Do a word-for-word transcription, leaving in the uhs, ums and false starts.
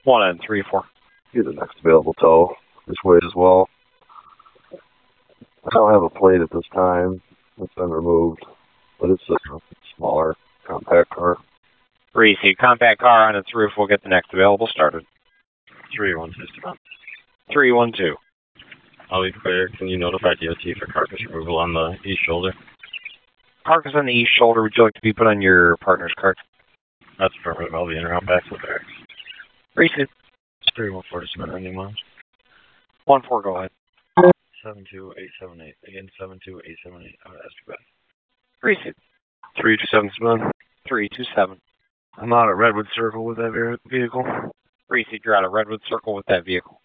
One and three four. Get the next available tow this way as well. I don't have a plate at this time. It's been removed, but it's a smaller compact car. Receive. Compact car on its roof. We'll get the next available started. three one two. three one two. I'll be clear. Can you notify D O T for carcass removal on the east shoulder? Carcass on the east shoulder. Would you like to be put on your partner's cart? That's affirmative. I'll be in around back with barracks. Receive. three one four to submit ending miles. one four, go ahead. seven two eight seven eight. Again, seven two eight seven eight. I would ask you back. Receive. three two seven submit. three two seven. I'm out at Redwood Circle with that vehicle. Receive. You're out of Redwood Circle with that vehicle.